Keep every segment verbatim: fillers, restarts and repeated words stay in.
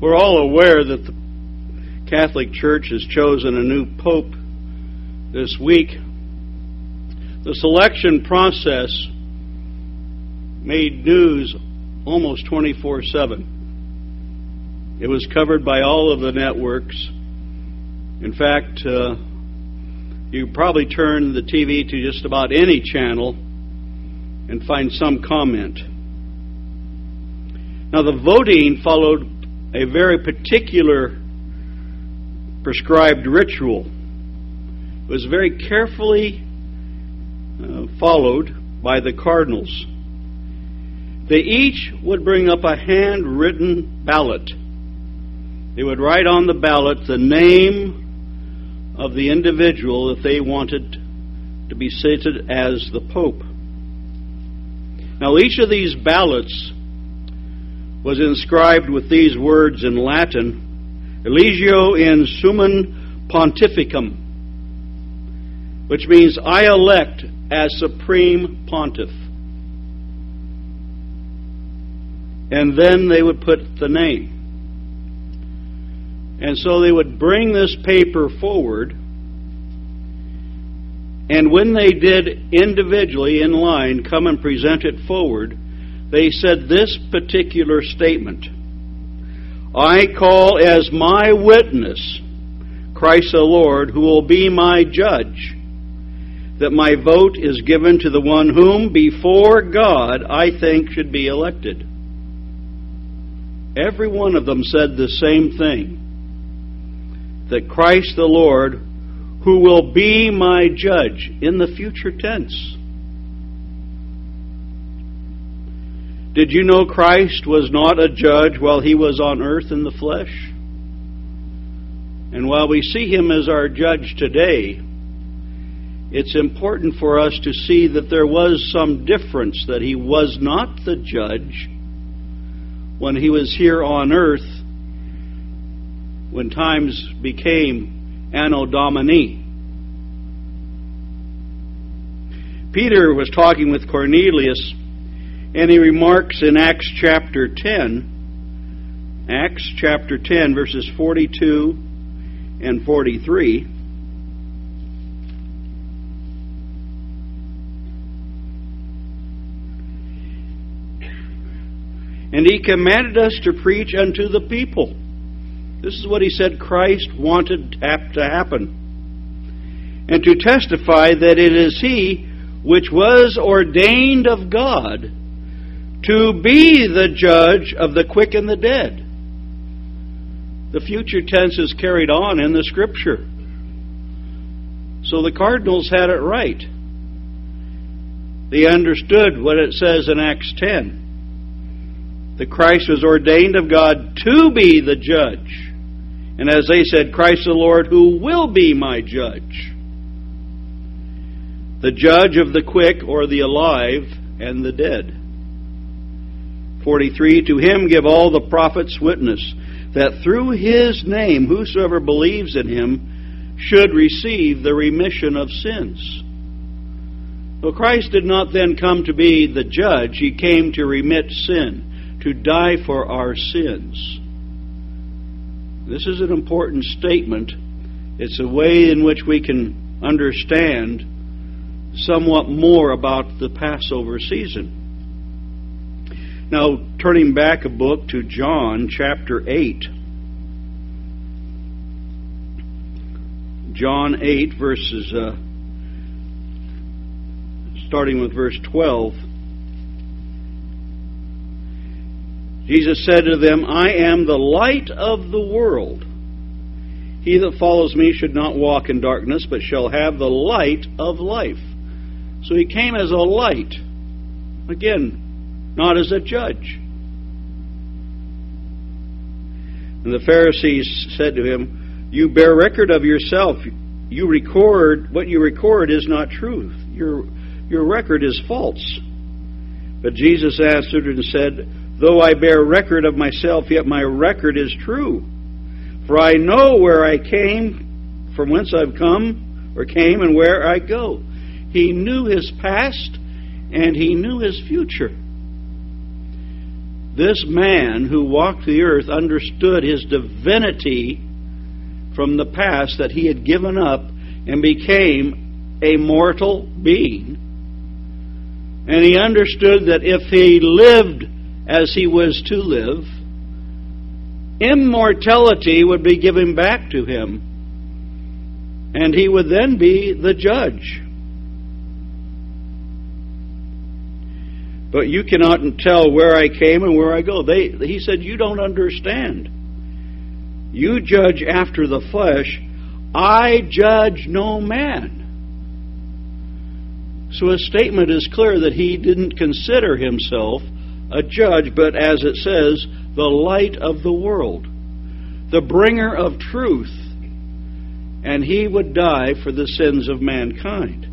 We're all aware that the Catholic Church has chosen a new pope this week. The selection process made news almost twenty-four seven. It was covered by all of the networks. In fact, uh, you probably turn the T V to just about any channel and find some comment. Now, the voting followed a very particular prescribed ritual. It was very carefully uh, followed by the cardinals. They each would bring up a handwritten ballot. They would write on the ballot the name of the individual that they wanted to be seated as the Pope. Now, each of these ballots was inscribed with these words in Latin, Eligio in Summan Pontificum, which means, I elect as Supreme Pontiff. And then they would put the name. And so they would bring this paper forward, and when they did individually in line come and present it forward, they said this particular statement: I call as my witness Christ the Lord, who will be my judge, that my vote is given to the one whom before God I think should be elected. Every one of them said the same thing, that Christ the Lord, who will be my judge, in the future tense. Did you know Christ was not a judge while he was on earth in the flesh? And while we see him as our judge today, it's important for us to see that there was some difference, that he was not the judge when he was here on earth, when times became Anno Domini. Peter was talking with Cornelius, and he remarks in Acts chapter ten, Acts chapter ten, verses forty-two and forty-three. And he commanded us to preach unto the people. This is what he said Christ wanted to happen. And to testify that it is he which was ordained of God to be the judge of the quick and the dead. The future tense is carried on in the Scripture. So the cardinals had it right. They understood what it says in Acts ten. That Christ was ordained of God to be the judge. And as they said, Christ the Lord, who will be my judge. The judge of the quick or the alive and the dead. forty-three, to him give all the prophets witness, that through his name whosoever believes in him should receive the remission of sins. Well, Christ did not then come to be the judge. He came to remit sin, to die for our sins. This is an important statement. It's a way in which we can understand somewhat more about the Passover season. Now, turning back a book to John chapter eight. John eight, verses, uh, starting with verse twelve. Jesus said to them, I am the light of the world. He that follows me should not walk in darkness, but shall have the light of life. So he came as a light. Again, not as a judge. And the Pharisees said to him, you bear record of yourself. You record, what you record is not truth. Your, your record is false. But Jesus answered and said, though I bear record of myself, yet my record is true. For I know where I came, from whence I've come, or came, and where I go. He knew his past, and he knew his future. this man who walked the earth understood his divinity from the past that he had given up and became a mortal being. And he understood that if he lived as he was to live, immortality would be given back to him, and he would then be the judge. But you cannot tell where I came and where I go. They, he said, you don't understand. You judge after the flesh. I judge no man. So his statement is clear that he didn't consider himself a judge, but as it says, the light of the world, the bringer of truth, and he would die for the sins of mankind.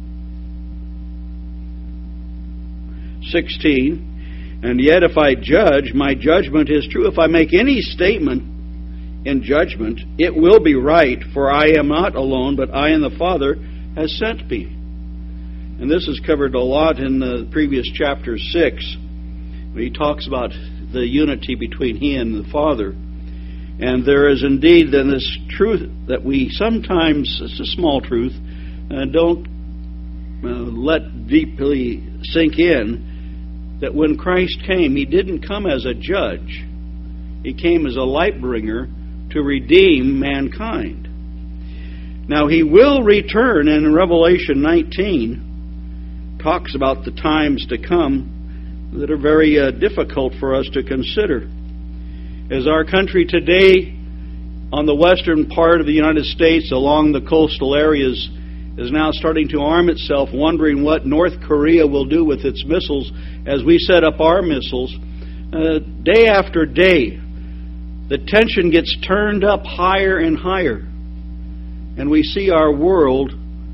sixteen, and yet if I judge, my judgment is true. If I make any statement in judgment, it will be right, for I am not alone, but I and the Father has sent me. And this is covered a lot in the previous chapter six, when he talks about the unity between he and the Father. And there is indeed then this truth that we sometimes, it's a small truth, uh, don't uh, let deeply sink in, that when Christ came, he didn't come as a judge. He came as a light bringer to redeem mankind. Now he will return, and in Revelation nineteen talks about the times to come that are very uh, difficult for us to consider. As our country today, on the western part of the United States, along the coastal areas, is now starting to arm itself, wondering what North Korea will do with its missiles as we set up our missiles. Uh, day after day, the tension gets turned up higher and higher, and we see our world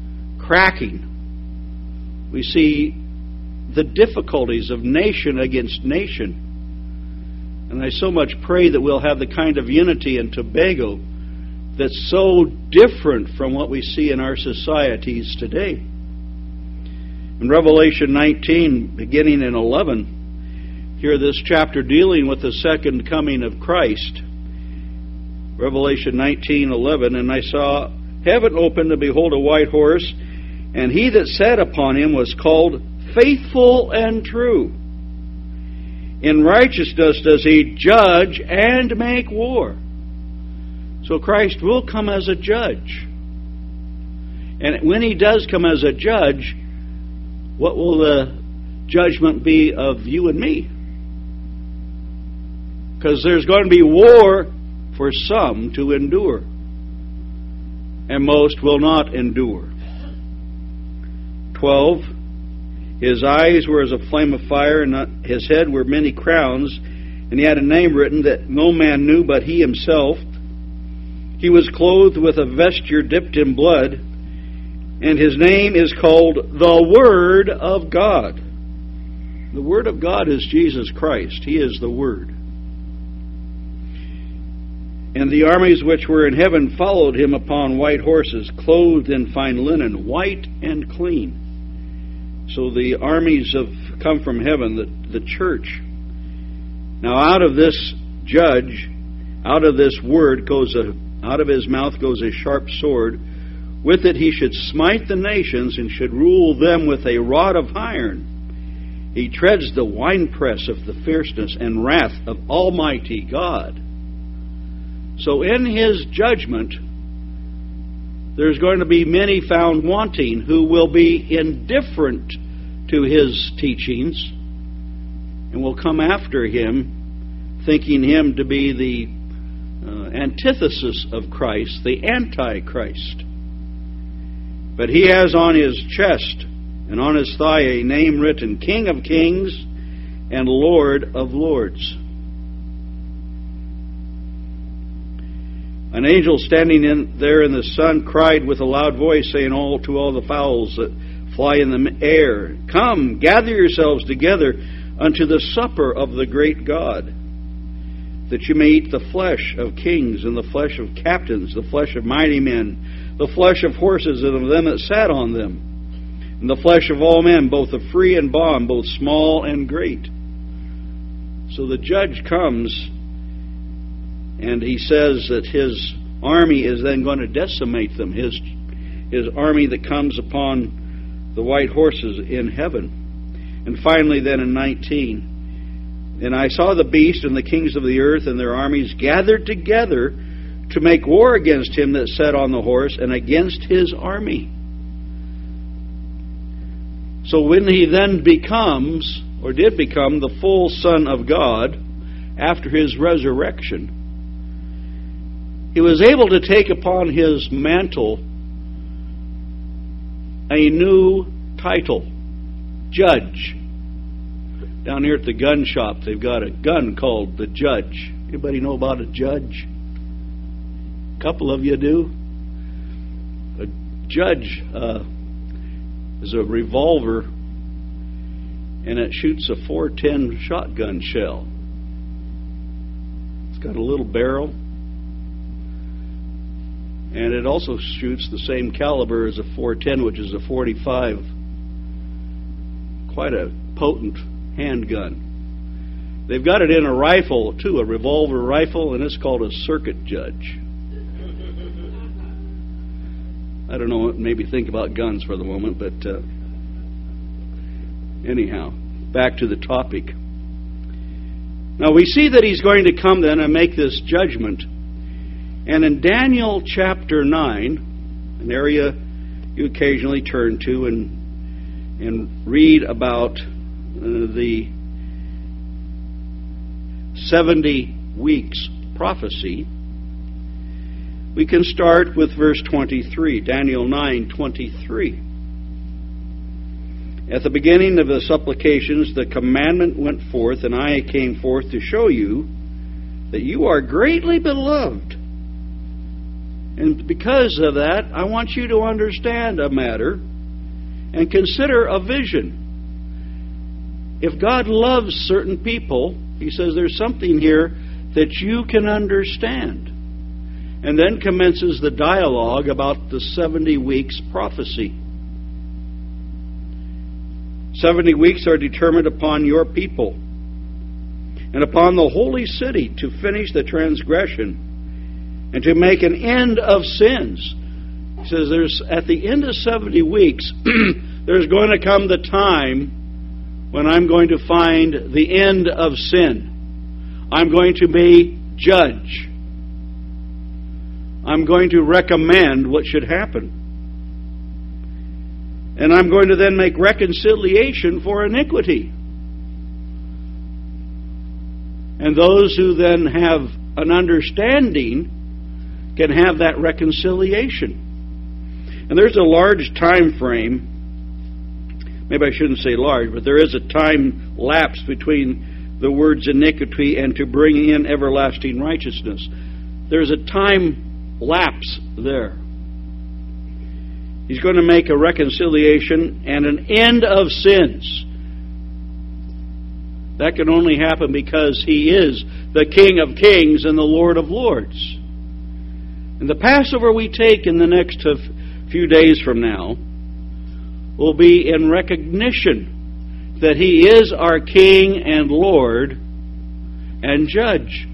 cracking. We see the difficulties of nation against nation. And I so much pray that we'll have the kind of unity in Tobago that's so different from what we see in our societies today. In Revelation nineteen, beginning in eleven, here this chapter dealing with the second coming of Christ. Revelation nineteen eleven, and I saw heaven opened, and behold a white horse, and he that sat upon him was called Faithful and True. In righteousness does he judge and make war. So Christ will come as a judge. And when he does come as a judge, what will the judgment be of you and me? Because there's going to be war for some to endure, and most will not endure. twelve. His eyes were as a flame of fire, and his head were many crowns, and he had a name written that no man knew but he himself. He was clothed with a vesture dipped in blood, and his name is called the Word of God. The Word of God is Jesus Christ. He is the Word. And the armies which were in heaven followed him upon white horses, clothed in fine linen, white and clean. So the armies have come from heaven, the, the church. Now out of this judge, out of this word goes a, out of his mouth goes a sharp sword. With it he should smite the nations, and should rule them with a rod of iron. He treads the winepress of the fierceness and wrath of Almighty God. So in his judgment, there's going to be many found wanting who will be indifferent to his teachings and will come after him, thinking him to be the uh, antithesis of Christ, the Antichrist. But he has on his chest and on his thigh a name written, King of Kings and Lord of Lords. An angel standing in there in the sun cried with a loud voice, saying all to all the fowls that fly in the air, Come, gather yourselves together unto the supper of the great God, that you may eat the flesh of kings, and the flesh of captains, the flesh of mighty men, the flesh of horses, and of them that sat on them, and the flesh of all men, both of free and bond, both small and great. So the judge comes, and he says that his army is then going to decimate them, his, his army that comes upon the white horses in heaven. And finally then in nineteen, and I saw the beast and the kings of the earth and their armies gathered together to make war against him that sat on the horse and against his army. So when he then becomes, or did become, the full Son of God after his resurrection, he was able to take upon his mantle a new title, Judge. Down here at the gun shop, they've got a gun called the Judge. Anybody know about a judge? A couple of you do. A judge uh, is a revolver, and it shoots a four ten shotgun shell. It's got a little barrel, and it also shoots the same caliber as a four ten, which is a forty-five. Quite a potent handgun. They've got it in a rifle, too, a revolver rifle, and it's called a circuit judge. I don't know, maybe think about guns for the moment, but uh, anyhow, back to the topic. Now we see that he's going to come then and make this judgment. And in Daniel chapter nine, an area you occasionally turn to and, and read about uh, the seventy weeks prophecy, we can start with verse twenty-three, Daniel nine twenty-three. At the beginning of the supplications, the commandment went forth, and I came forth to show you that you are greatly beloved. And because of that, I want you to understand a matter and consider a vision. If God loves certain people, He says there's something here that you can understand. And then commences the dialogue about the seventy weeks prophecy. Seventy weeks are determined upon your people and upon the holy city to finish the transgression and to make an end of sins. He says there's at the end of seventy weeks, there's going to come the time when I'm going to find the end of sin. I'm going to be judge. I'm going to recommend what should happen. And I'm going to then make reconciliation for iniquity. And those who then have an understanding can have that reconciliation. And there's a large time frame. Maybe I shouldn't say large, but there is a time lapse between the words iniquity and to bring in everlasting righteousness. There's a time lapse there. He's going to make a reconciliation and an end of sins. That can only happen because He is the King of Kings and the Lord of Lords. And the Passover we take in the next few days from now will be in recognition that He is our King and Lord and Judge.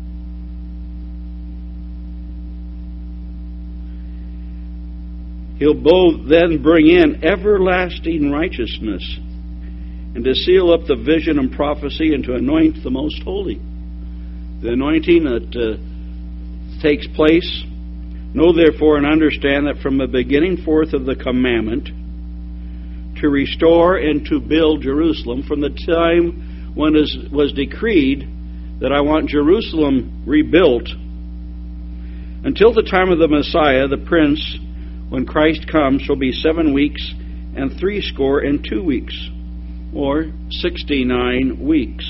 He'll both then bring in everlasting righteousness and to seal up the vision and prophecy and to anoint the most holy. The anointing that uh, takes place. Know therefore and understand that from the beginning forth of the commandment to restore and to build Jerusalem, from the time when it was decreed that I want Jerusalem rebuilt, until the time of the Messiah, the Prince, when Christ comes, shall be seven weeks and threescore and two weeks, or sixty-nine weeks.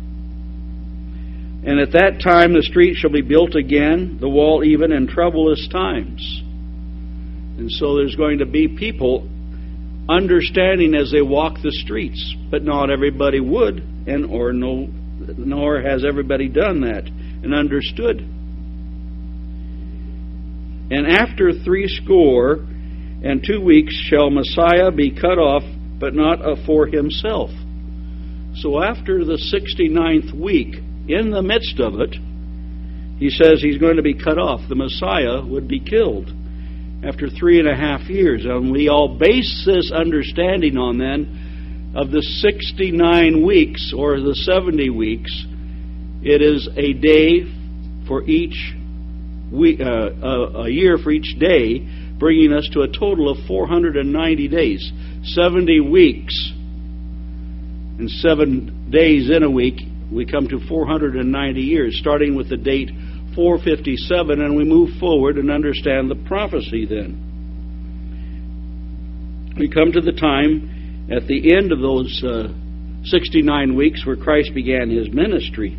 And at that time the street shall be built again, the wall even, in troublous times. And so there's going to be people understanding as they walk the streets, but not everybody would, and or no, nor has everybody done that and understood. And after threescore and two weeks shall Messiah be cut off, but not for himself. So after the sixty-ninth week, in the midst of it, he says he's going to be cut off. The Messiah would be killed after three and a half years. And we all base this understanding on then of the sixty-nine weeks or the seventy weeks. It is a day for each week, uh, a, a year for each day, bringing us to a total of four hundred ninety days. seventy weeks and seven days in a week, we come to four hundred ninety years, starting with the date four fifty-seven, and we move forward and understand the prophecy then. We come to the time at the end of those uh, sixty-nine weeks where Christ began his ministry.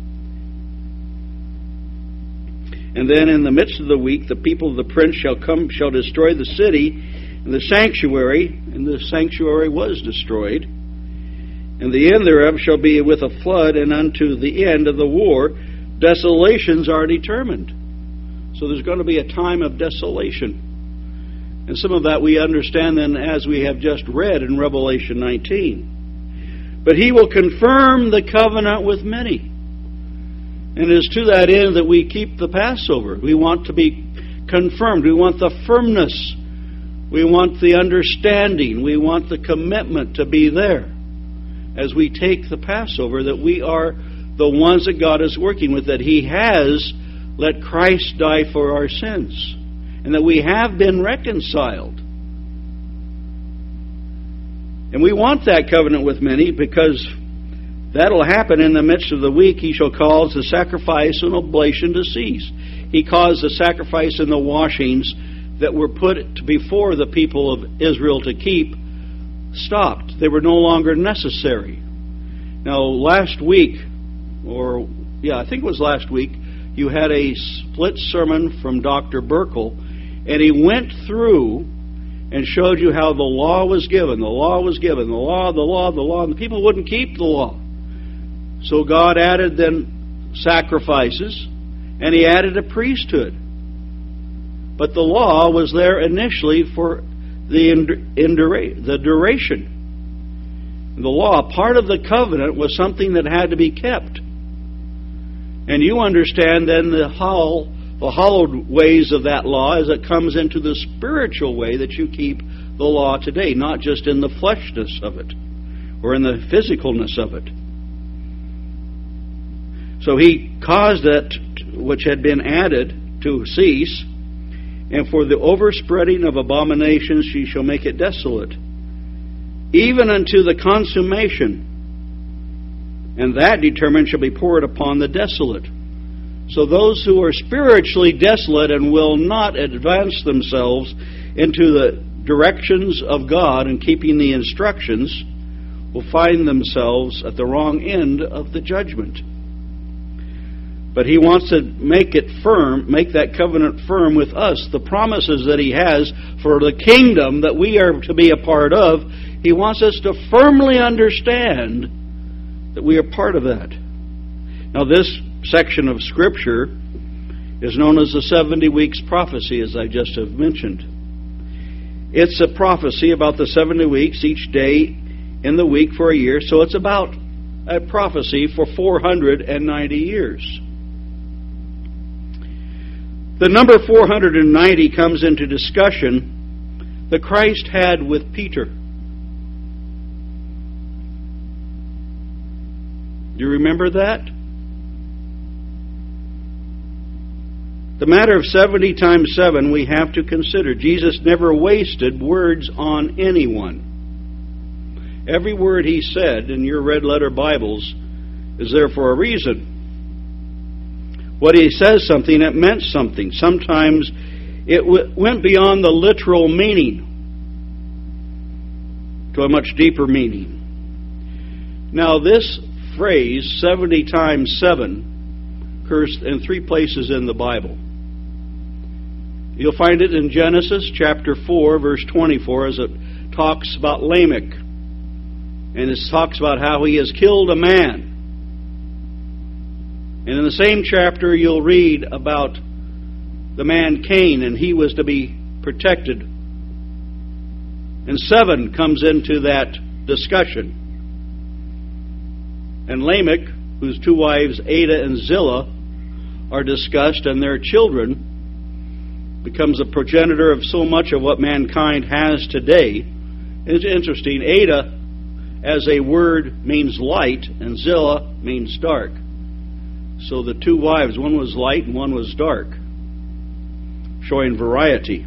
And then in the midst of the week, the people of the prince shall come, shall destroy the city and the sanctuary, and the sanctuary was destroyed. And the end thereof shall be with a flood, and unto the end of the war desolations are determined. So there's going to be a time of desolation. And some of that we understand then as we have just read in Revelation nineteen. But he will confirm the covenant with many. And it is to that end that we keep the Passover. We want to be confirmed. We want the firmness. We want the understanding. We want the commitment to be there as we take the Passover, that we are the ones that God is working with, that he has let Christ die for our sins, and that we have been reconciled. And we want that covenant with many, because that'll happen in the midst of the week. He shall cause the sacrifice and oblation to cease. He caused the sacrifice and the washings that were put before the people of Israel to keep stopped. They were no longer necessary. Now, last week, or yeah, I think it was last week, you had a split sermon from Doctor Burkle, and he went through and showed you how the law was given. The law was given. The law, the law, the law, and the people wouldn't keep the law. So God added then sacrifices, and he added a priesthood. But the law was there initially for the, endura- the duration. The law, part of the covenant, was something that had to be kept. And you understand then the, hollow, the hollowed ways of that law as it comes into the spiritual way that you keep the law today, not just in the fleshness of it or in the physicalness of it. So he caused that which had been added to cease, and for the overspreading of abominations she shall make it desolate, even unto the consummation, and that determined shall be poured upon the desolate. So those who are spiritually desolate and will not advance themselves into the directions of God and keeping the instructions will find themselves at the wrong end of the judgment. But he wants to make it firm, make that covenant firm with us. The promises that he has for the kingdom that we are to be a part of, he wants us to firmly understand that we are part of that. Now, this section of Scripture is known as the seventy weeks prophecy, as I just have mentioned. It's a prophecy about the seventy weeks, each day in the week for a year. So it's about a prophecy for four hundred ninety years. The number four hundred ninety comes into discussion that Christ had with Peter. Do you remember that? The matter of seventy times seven we have to consider. Jesus never wasted words on anyone. Every word he said in your red letter Bibles is there for a reason. What he says something, it meant something. Sometimes it w- went beyond the literal meaning to a much deeper meaning. Now, this phrase, seventy times seven, occurs in three places in the Bible. You'll find it in Genesis chapter four, verse twenty-four, as it talks about Lamech. And it talks about how he has killed a man. And in the same chapter, you'll read about the man Cain, and he was to be protected. And seven comes into that discussion. And Lamech, whose two wives, Adah and Zillah, are discussed, and their children, becomes a progenitor of so much of what mankind has today. It's interesting. Adah, as a word, means light, and Zillah means dark. So the two wives, one was light and one was dark, showing variety.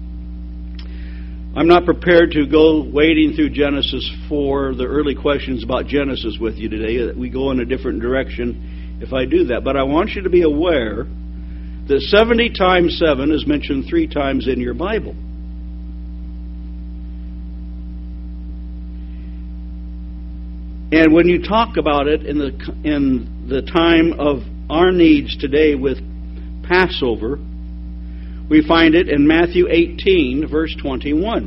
I'm not prepared to go wading through Genesis four, the early questions about Genesis with you today. We go in a different direction if I do that. But I want you to be aware that seventy times seven is mentioned three times in your Bible. And when you talk about it in the in the time of our needs today with Passover, we find it in Matthew eighteen, verse twenty-one.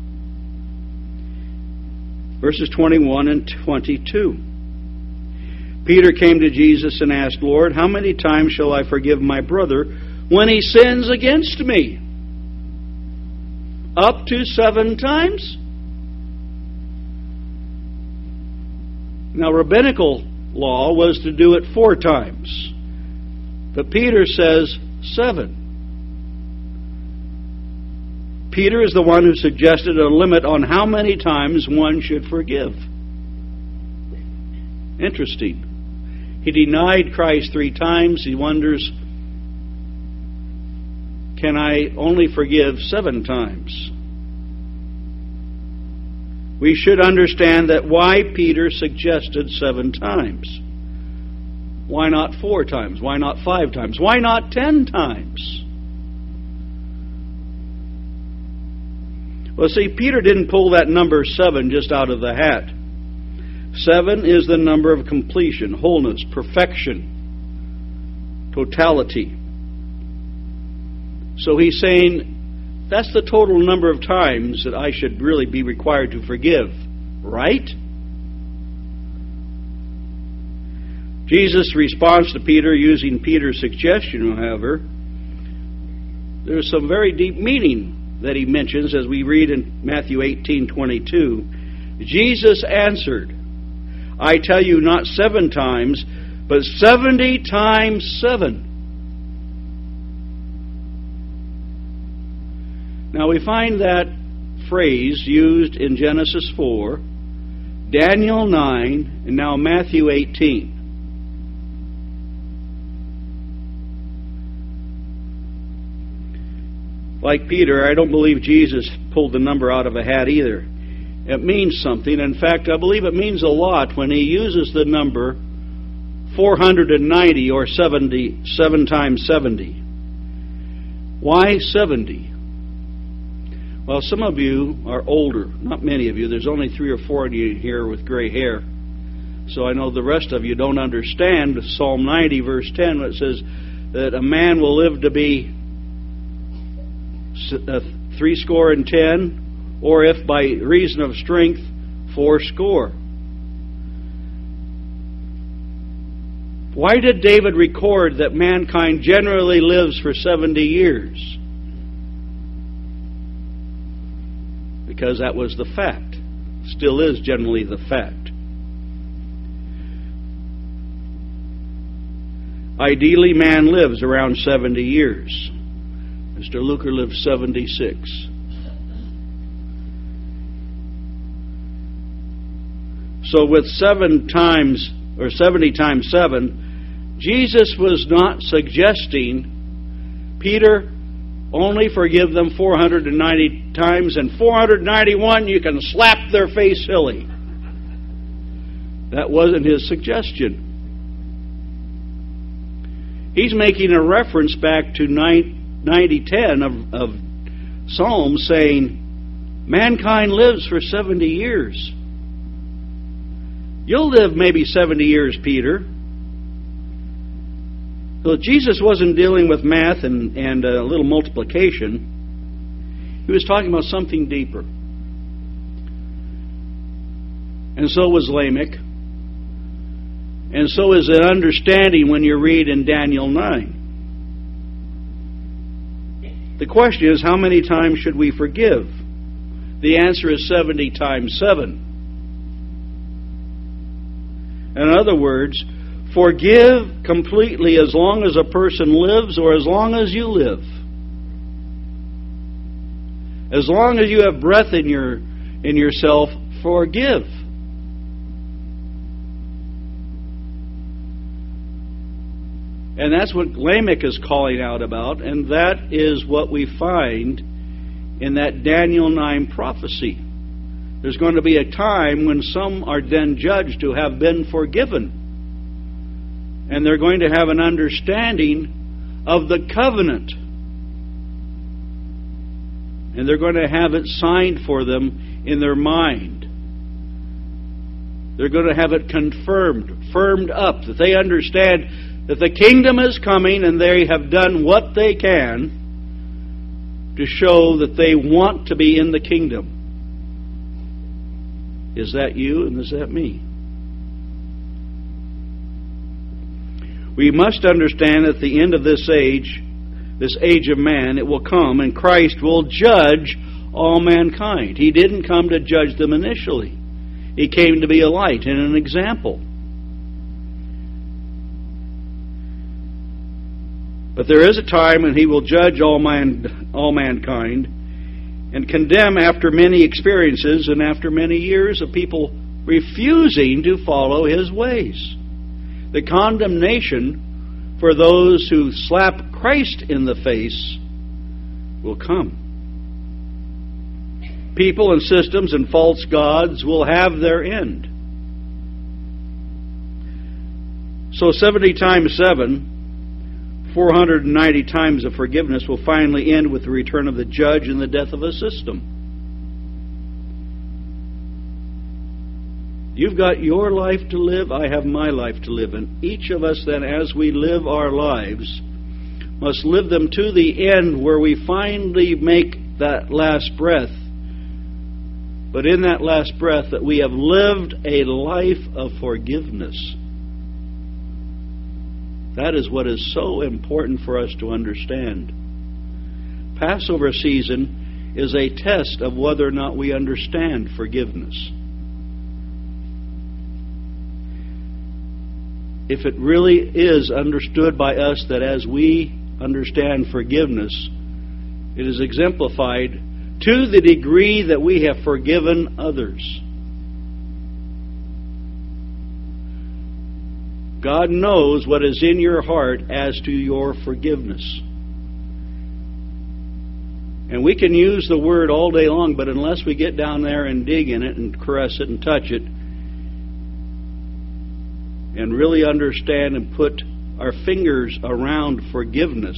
Verses twenty-one and twenty-two. Peter came to Jesus and asked, Lord, how many times shall I forgive my brother when he sins against me? Up to seven times? Now, rabbinical law was to do it four times. But Peter says seven. Peter is the one who suggested a limit on how many times one should forgive. Interesting. He denied Christ three times. He wonders, can I only forgive seven times? We should understand that why Peter suggested seven times. Why not four times? Why not five times? Why not ten times? Well, see, Peter didn't pull that number seven just out of the hat. Seven is the number of completion, wholeness, perfection, totality. So he's saying, that's the total number of times that I should really be required to forgive, right? Jesus' response to Peter, using Peter's suggestion, however, there's some very deep meaning that he mentions as we read in Matthew eighteen twenty-two. Jesus answered, I tell you, not seven times, but seventy times seven. Now we find that phrase used in Genesis four, Daniel nine, and now Matthew eighteen. Like Peter, I don't believe Jesus pulled the number out of a hat either. It means something. In fact, I believe it means a lot when he uses the number four hundred ninety or seventy, seven times seventy. Why seventy? Well, some of you are older. Not many of you. There's only three or four of you here with gray hair. So I know the rest of you don't understand Psalm ninety, verse ten, where it says that a man will live to be three score and ten, or if by reason of strength, four score. Why did David record that mankind generally lives for seventy years? Because that was the fact. Still is generally the fact. Ideally, man lives around seventy years. Mister Luker lived seventy-six. So with seven times, or seventy times seven, Jesus was not suggesting, Peter, only forgive them four hundred ninety times, and four hundred ninety-one you can slap their face silly. That wasn't his suggestion. He's making a reference back to ninety ten of, of Psalms, saying, mankind lives for seventy years. You'll live maybe seventy years, Peter. So Jesus wasn't dealing with math and, and a little multiplication. He was talking about something deeper. And so was Lamech. And so is an understanding when you read in Daniel nine. The question is, how many times should we forgive? The answer is seventy times seven. In other words, forgive completely as long as a person lives or as long as you live. As long as you have breath in your in yourself, forgive. And that's what Lamech is calling out about, and that is what we find in that Daniel nine prophecy. There's going to be a time when some are then judged to have been forgiven. And they're going to have an understanding of the covenant. And they're going to have it signed for them in their mind. They're going to have it confirmed, firmed up, that they understand that the kingdom is coming and they have done what they can to show that they want to be in the kingdom. Is that you and is that me? We must understand at the end of this age, this age of man, it will come and Christ will judge all mankind. He didn't come to judge them initially. He came to be a light and an example. But there is a time when He will judge all man, all mankind and condemn after many experiences and after many years of people refusing to follow His ways. The condemnation for those who slap Christ in the face will come. People and systems and false gods will have their end. So seventy times seven, four hundred ninety times of forgiveness will finally end with the return of the judge and the death of a system. You've got your life to live, I have my life to live. And each of us then, as we live our lives, must live them to the end where we finally make that last breath. But in that last breath, that we have lived a life of forgiveness. That is what is so important for us to understand. Passover season is a test of whether or not we understand forgiveness. If it really is understood by us that as we understand forgiveness, it is exemplified to the degree that we have forgiven others. God knows what is in your heart as to your forgiveness. And we can use the word all day long, but unless we get down there and dig in it and caress it and touch it, and really understand and put our fingers around forgiveness,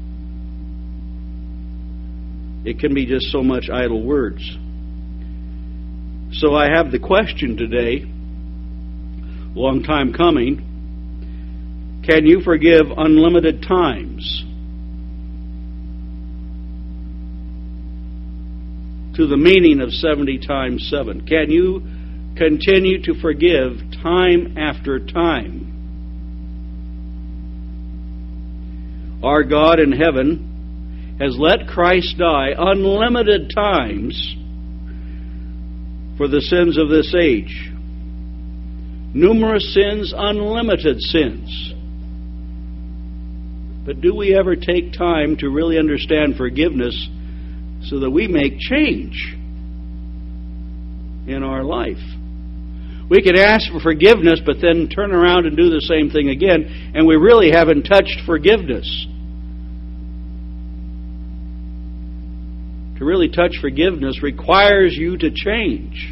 it can be just so much idle words. So I have the question today, long time coming, can you forgive unlimited times? To the meaning of seventy times seven. Can you continue to forgive time after time? Our God in heaven has let Christ die unlimited times for the sins of this age. Numerous sins, unlimited sins. But do we ever take time to really understand forgiveness so that we make change in our life? We can ask for forgiveness, but then turn around and do the same thing again, and we really haven't touched forgiveness. To really touch forgiveness requires you to change.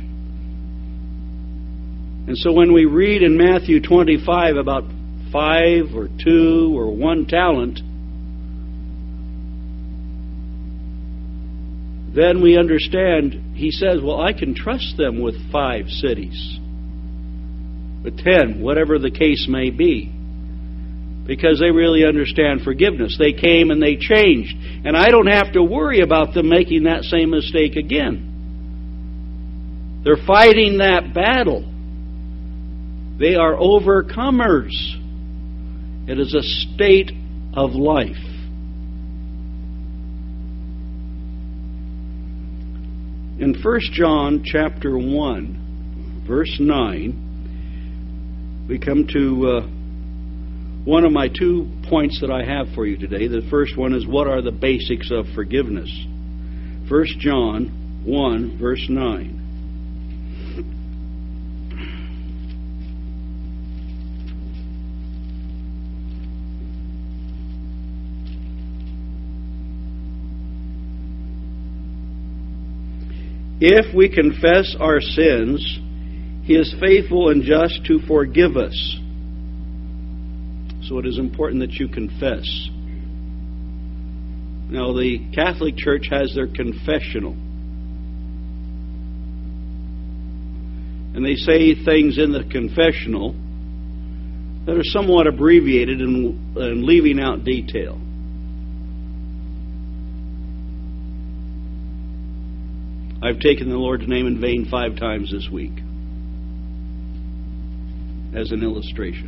And so when we read in Matthew twenty-five about five or two or one talent, then we understand, he says, well, I can trust them with five cities, with ten, whatever the case may be, because they really understand forgiveness. They came and they changed, and I don't have to worry about them making that same mistake again. They're fighting that battle. They are overcomers. It is a state of life. In First John chapter one, verse nine, we come to uh, one of my two points that I have for you today. The first one is, what are the basics of forgiveness? First John one, verse nine. If we confess our sins, He is faithful and just to forgive us. So it is important that you confess. Now, the Catholic Church has their confessional. And they say things in the confessional that are somewhat abbreviated and, and leaving out detail. I've taken the Lord's name in vain five times this week, as an illustration.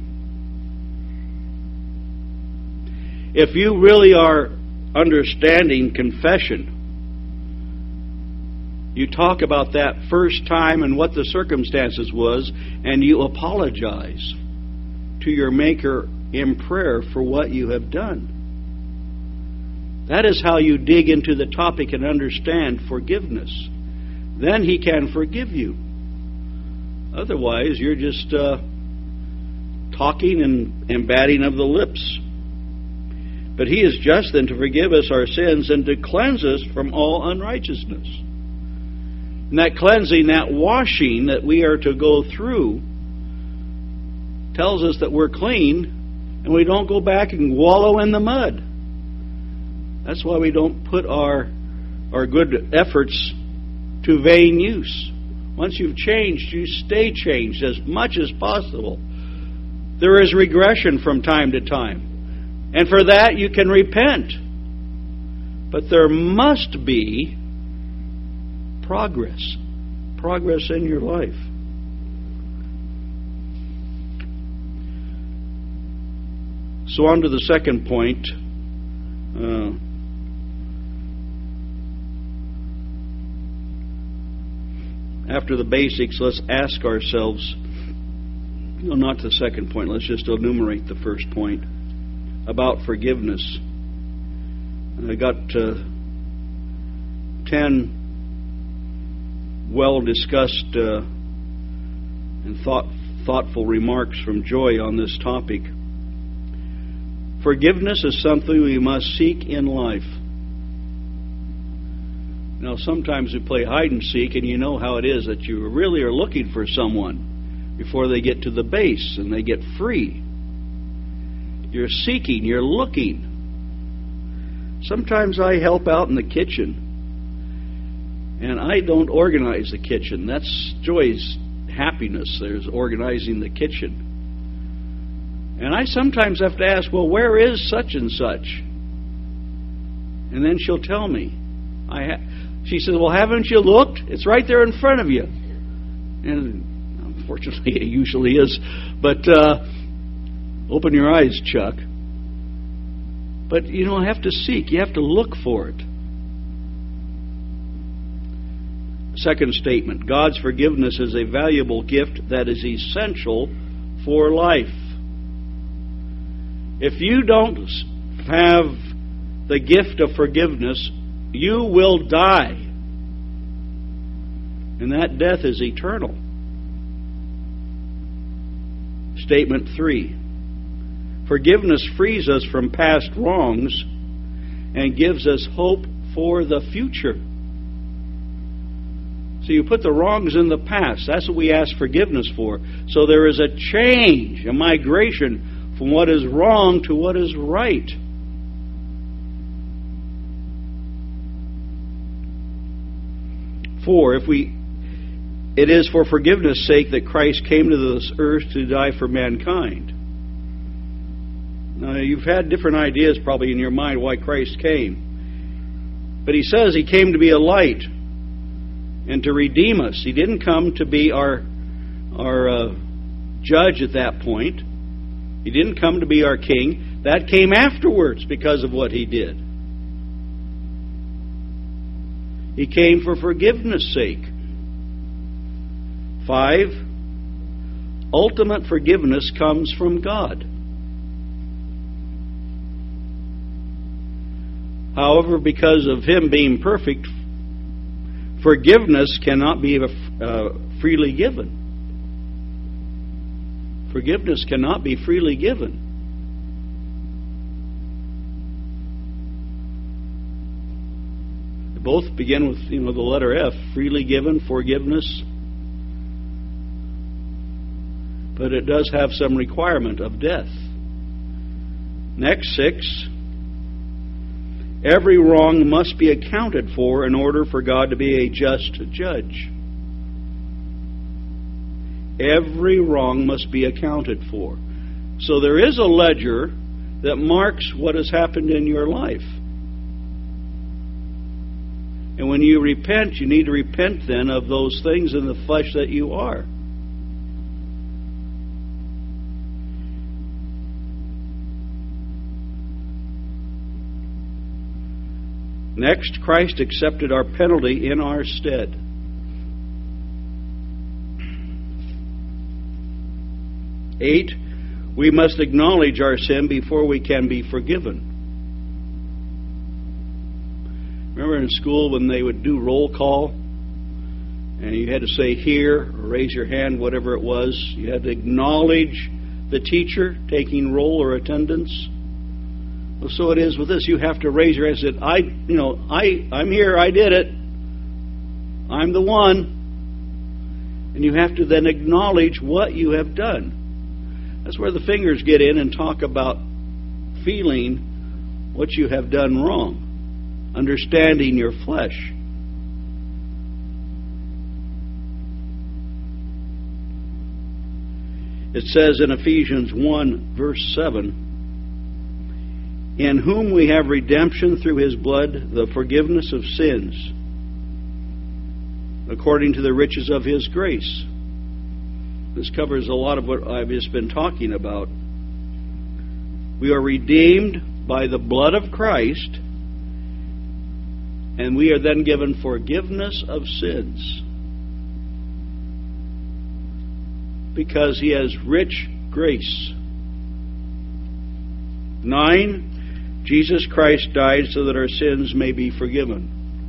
If you really are understanding confession, you talk about that first time and what the circumstances was, and you apologize to your Maker in prayer for what you have done. That is how you dig into the topic and understand forgiveness. Then He can forgive you. Otherwise, you're just uh, talking and, and batting of the lips. But He is just then to forgive us our sins and to cleanse us from all unrighteousness. And that cleansing, that washing that we are to go through, tells us that we're clean and we don't go back and wallow in the mud. That's why we don't put our, our good efforts to vain use. Once you've changed, you stay changed as much as possible. There is regression from time to time. And for that you can repent. But there must be progress. Progress in your life. So on to the second point. Uh, After the basics, let's ask ourselves, no, not the second point, let's just enumerate the first point about forgiveness. And I got uh, ten well-discussed uh, and thought, thoughtful remarks from Joy on this topic. Forgiveness is something we must seek in life. Now, sometimes we play hide and seek, and you know how it is that you really are looking for someone before they get to the base and they get free. You're seeking, you're looking. Sometimes I help out in the kitchen, and I don't organize the kitchen. That's Joy's happiness, there's organizing the kitchen. And I sometimes have to ask, well, where is such and such? And then she'll tell me. I ha- She says, well, haven't you looked? It's right there in front of you. And unfortunately, it usually is. But uh, open your eyes, Chuck. But you don't have to seek. You have to look for it. Second statement. God's forgiveness is a valuable gift that is essential for life. If you don't have the gift of forgiveness, you will die. And that death is eternal. Statement three. Forgiveness frees us from past wrongs and gives us hope for the future. So you put the wrongs in the past. That's what we ask forgiveness for. So there is a change, a migration from what is wrong to what is right. Four, if we, it is for forgiveness' sake that Christ came to this earth to die for mankind. Now, you've had different ideas probably in your mind why Christ came. But He says He came to be a light and to redeem us. He didn't come to be our, our uh, judge at that point. He didn't come to be our king. That came afterwards because of what He did. He came for forgiveness' sake. Five, ultimate forgiveness comes from God. However, because of Him being perfect, forgiveness cannot be uh, freely given. Forgiveness cannot be freely given. They both begin with, you know, the letter F, freely given, forgiveness. But it does have some requirement of death. Next, six. Every wrong must be accounted for in order for God to be a just judge. Every wrong must be accounted for. So there is a ledger that marks what has happened in your life. And when you repent, you need to repent then of those things in the flesh that you are. Next, Christ accepted our penalty in our stead. Eight, we must acknowledge our sin before we can be forgiven. Remember in school when they would do roll call and you had to say here or raise your hand, whatever it was. You had to acknowledge the teacher taking roll or attendance. Well, so it is with this. You have to raise your hand and say, I, you know, I, I'm here, I did it. I'm the one. And you have to then acknowledge what you have done. That's where the fingers get in and talk about feeling what you have done wrong, understanding your flesh. It says in Ephesians one, verse seven, in whom we have redemption through His blood, the forgiveness of sins, according to the riches of His grace. This covers a lot of what I've just been talking about. We are redeemed by the blood of Christ, and we are then given forgiveness of sins because He has rich grace. Nine, Jesus Christ died so that our sins may be forgiven.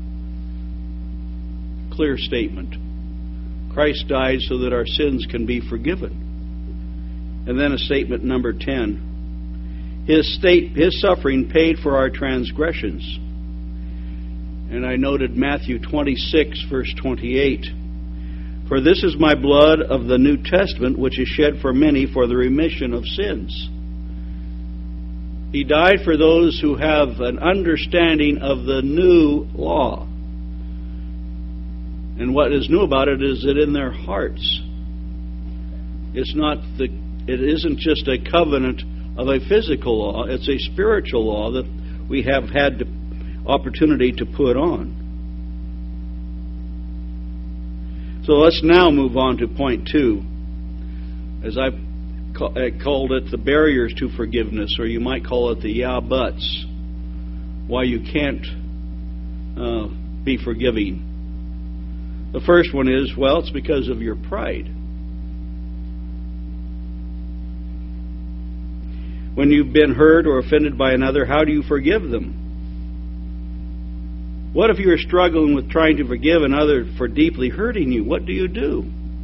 Clear statement. Christ died so that our sins can be forgiven. And then a statement number ten. His state, His suffering paid for our transgressions. And I noted Matthew twenty-six, verse twenty-eight. For this is my blood of the New Testament, which is shed for many for the remission of sins. He died for those who have an understanding of the new law. And what is new about it is that in their hearts, it's not the, it isn't just a covenant of a physical law, it's a spiritual law that we have had the opportunity to put on. So let's now move on to point two. As I've called it, the barriers to forgiveness, or you might call it the yeah buts, why you can't uh, be forgiving. The first one is, well, it's because of your pride. When you've been hurt or offended by another, how do you forgive them? What if you're struggling with trying to forgive another for deeply hurting you? What do you do?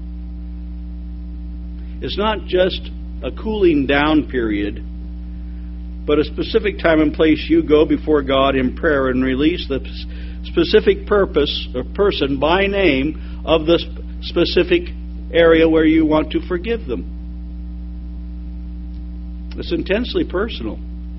It's not just a cooling down period, but a specific time and place you go before God in prayer and release the specific purpose or person by name of the specific area where you want to forgive them. It's intensely personal.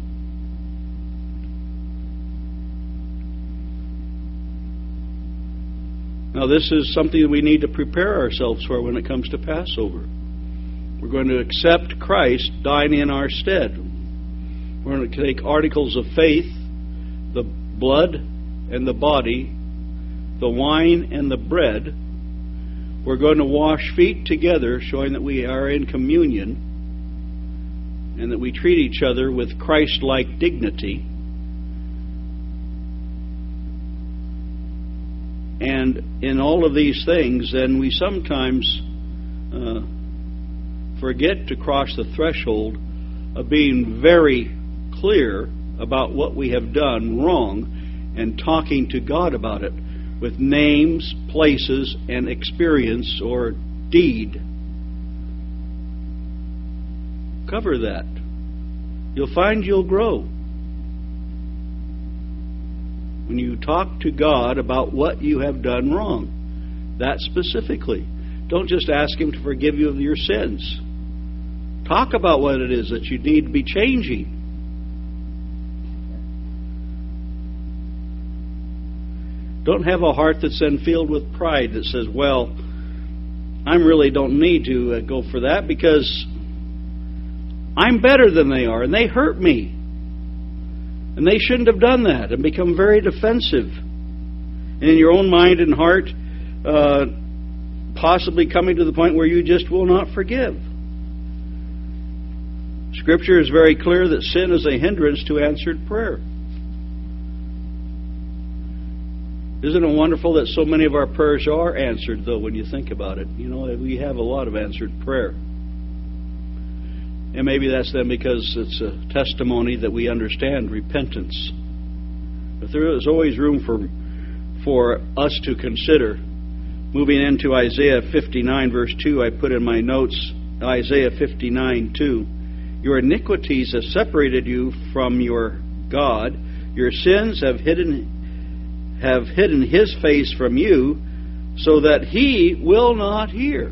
Now, this is something that we need to prepare ourselves for when it comes to Passover. We're going to accept Christ dying in our stead. We're going to take articles of faith, the blood and the body, the wine and the bread. We're going to wash feet together, showing that we are in communion and that we treat each other with Christ-like dignity. And in all of these things, then we sometimes uh, forget to cross the threshold of being very clear about what we have done wrong and talking to God about it with names, places, and experience or deed. Cover that. You'll find you'll grow. When you talk to God about what you have done wrong, that specifically. Don't just ask Him to forgive you of your sins. Talk about what it is that you need to be changing. Don't have a heart that's then filled with pride that says, well, I really don't need to uh, go for that because I'm better than they are and they hurt me. And they shouldn't have done that, and become very defensive. And in your own mind and heart, uh, possibly coming to the point where you just will not forgive. Scripture is very clear that sin is a hindrance to answered prayer. Isn't it wonderful that so many of our prayers are answered, though, when you think about it? You know, we have a lot of answered prayer. And maybe that's then because it's a testimony that we understand repentance. But there is always room for, for us to consider. Moving into Isaiah fifty-nine, verse two, I put in my notes, Isaiah fifty-nine, two. Your iniquities have separated you from your God. Your sins have hidden have hidden His face from you, so that He will not hear.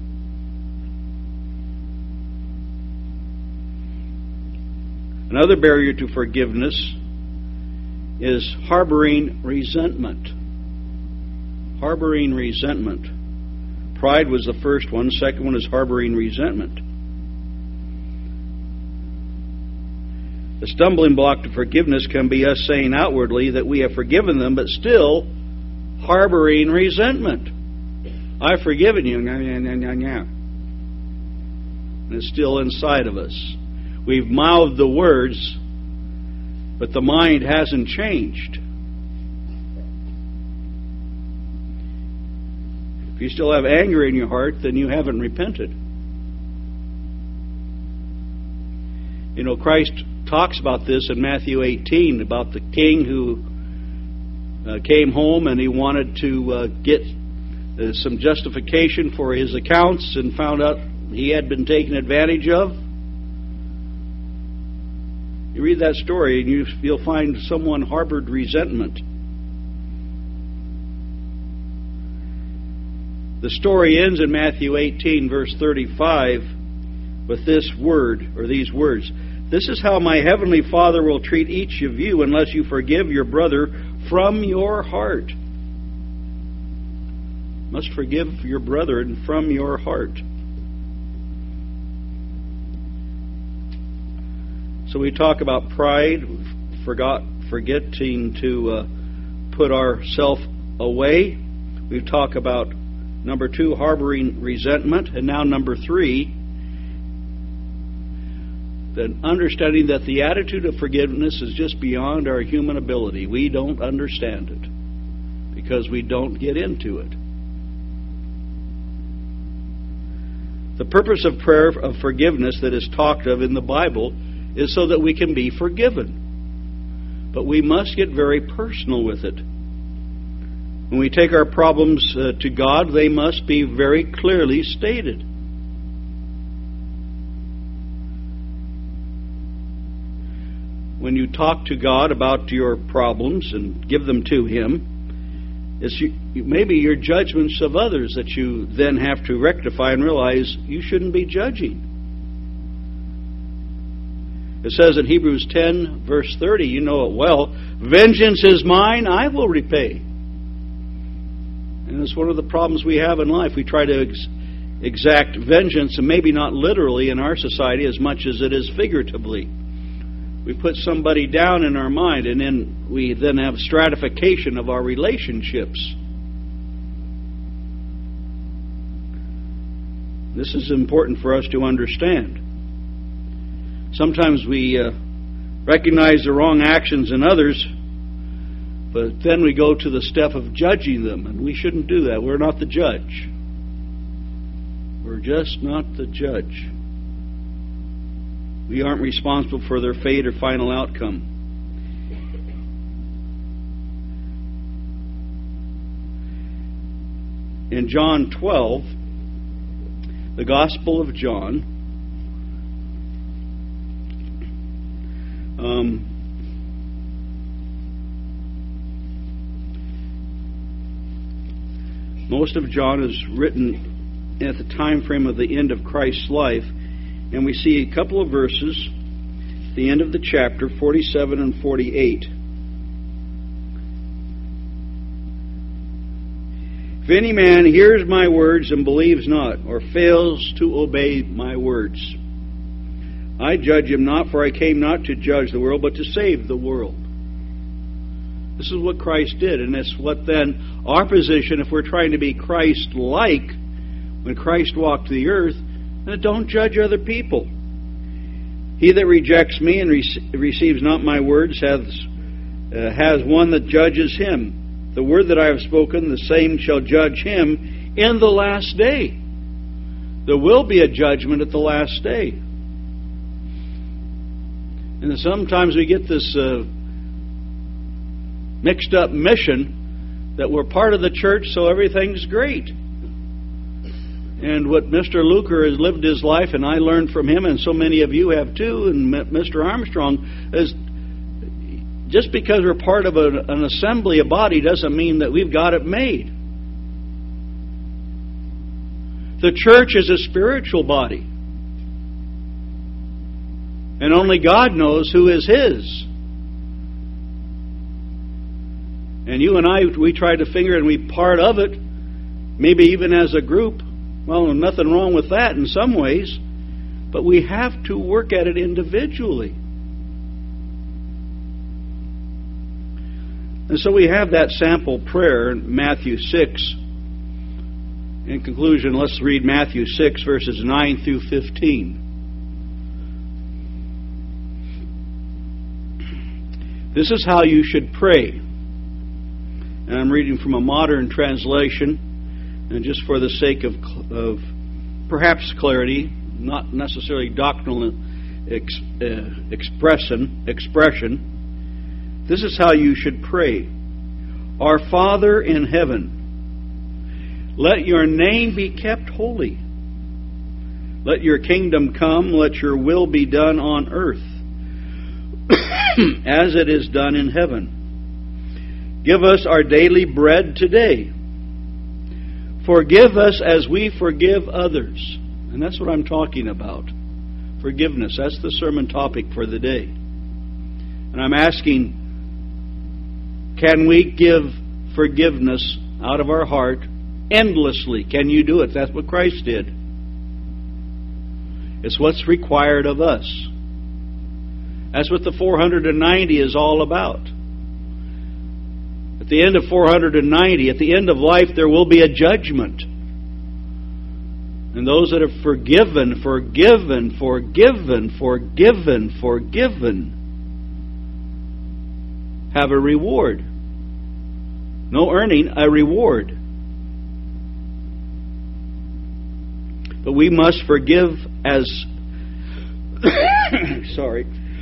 Another barrier to forgiveness is harboring resentment. Harboring resentment. Pride was the first one. The second one is harboring resentment. The stumbling block to forgiveness can be us saying outwardly that we have forgiven them, but still harboring resentment. I've forgiven you. And it's still inside of us. We've mouthed the words, but the mind hasn't changed. If you still have anger in your heart, then you haven't repented. You know, Christ talks about this in Matthew eighteen, about the king who uh, came home and he wanted to uh, get uh, some justification for his accounts and found out he had been taken advantage of. You read that story and you, you'll find someone harbored resentment. The story ends in Matthew eighteen, verse thirty-five, with this word, or these words. This is how my heavenly Father will treat each of you unless you forgive your brother from your heart. You must forgive your brethren from your heart. So we talk about pride, forgot, forgetting to uh, put ourselves away. We talk about, number two, harboring resentment. And now number three, the understanding that the attitude of forgiveness is just beyond our human ability. We don't understand it because we don't get into it. The purpose of prayer of forgiveness that is talked of in the Bible is so that we can be forgiven. But we must get very personal with it. When we take our problems uh, to God, they must be very clearly stated. When you talk to God about your problems and give them to Him, it's you, maybe your judgments of others that you then have to rectify and realize you shouldn't be judging. It says in Hebrews ten, verse thirty, you know it well, vengeance is mine, I will repay. And it's one of the problems we have in life. We try to ex- exact vengeance, and maybe not literally in our society as much as it is figuratively. We put somebody down in our mind, and then we then have stratification of our relationships. This is important for us to understand. Sometimes we uh, recognize the wrong actions in others, but then we go to the step of judging them, and we shouldn't do that. We're not the judge. We're just not the judge. We aren't responsible for their fate or final outcome. In John twelve, the Gospel of John, um, most of John is written at the time frame of the end of Christ's life, and we see a couple of verses at the end of the chapter, forty-seven and forty-eight. If any man hears my words and believes not, or fails to obey my words, I judge him not, for I came not to judge the world, but to save the world. This is what Christ did, and that's what then our position, if we're trying to be Christ-like, when Christ walked the earth, then don't judge other people. He that rejects me and rec- receives not my words has, uh, has one that judges him. The word that I have spoken, the same shall judge him in the last day. There will be a judgment at the last day. And sometimes we get this uh, mixed up mission that we're part of the church, so everything's great. And what Mister Luker has lived his life, and I learned from him, and so many of you have too, and Mister Armstrong, is just because we're part of a, an assembly, a body, doesn't mean that we've got it made. The church is a spiritual body. And only God knows who is His. And you and I, we try to figure, and we part of it, maybe even as a group. Well, nothing wrong with that in some ways. But we have to work at it individually. And so we have that sample prayer in Matthew six. In conclusion, let's read Matthew six, verses nine through fifteen. This is how you should pray. And I'm reading from a modern translation, and just for the sake of, of perhaps clarity, not necessarily doctrinal ex, uh, expression, expression, this is how you should pray. Our Father in heaven, let your name be kept holy. Let your kingdom come, let your will be done on earth as it is done in heaven. Give us our daily bread today. Forgive us as we forgive others. And that's what I'm talking about. Forgiveness. That's the sermon topic for the day. And I'm asking, can we give forgiveness out of our heart endlessly? Can you do it? That's what Christ did. It's what's required of us. That's what the four hundred ninety is all about. At the end of four hundred ninety, at the end of life, there will be a judgment. And those that have forgiven, forgiven, forgiven, forgiven, forgiven, have a reward. No earning, a reward. But we must forgive as sorry.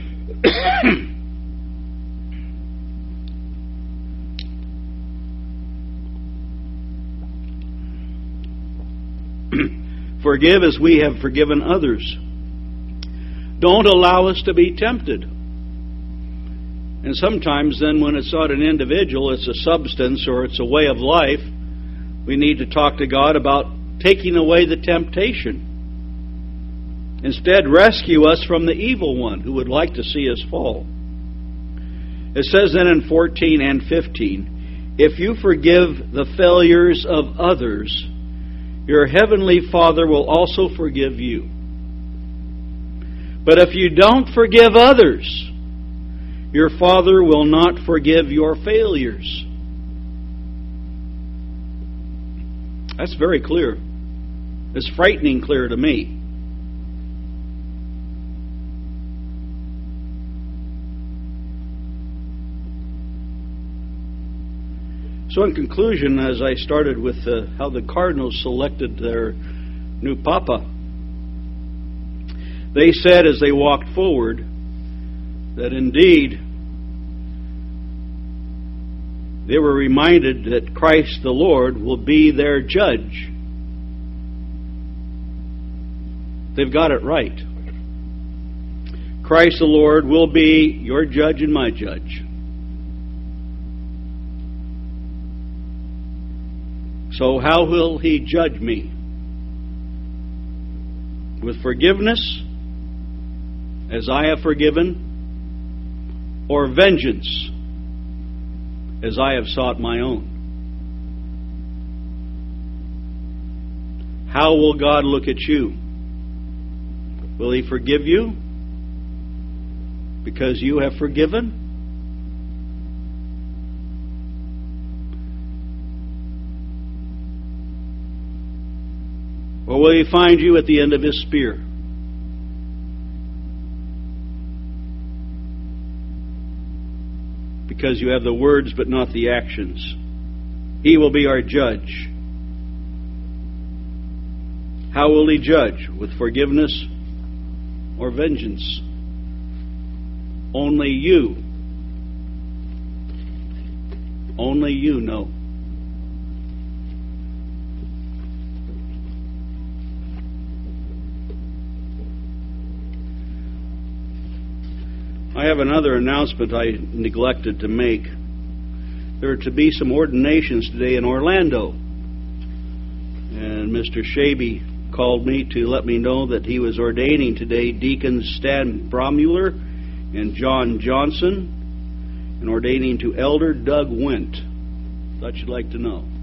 Forgive as we have forgiven others. Don't allow us to be tempted. And sometimes then when it's not an individual, it's a substance or it's a way of life, we need to talk to God about taking away the temptation. Instead, rescue us from the evil one who would like to see us fall. It says then in fourteen and fifteen, if you forgive the failures of others, your heavenly Father will also forgive you. But if you don't forgive others, your Father will not forgive your failures. That's very clear. It's frightening clear to me. So in conclusion, as I started with uh, how the Cardinals selected their new Papa, They said as they walked forward that indeed they were reminded that Christ the Lord will be their judge. They've got it right. Christ the Lord will be your judge and my judge. So how will He judge me? With forgiveness, as I have forgiven, or vengeance, as I have sought my own? How will God look at you? Will He forgive you because you have forgiven? Or will He find you at the end of His spear? Because you have the words but not the actions. He will be our judge. How will He judge? With forgiveness or vengeance? Only you, only you know. I have another announcement I neglected to make. There are to be some ordinations today in Orlando. And Mister Shaby called me to let me know that he was ordaining today Deacons Stan Bromuller and John Johnson, and ordaining to Elder Doug Wendt. Thought you'd like to know.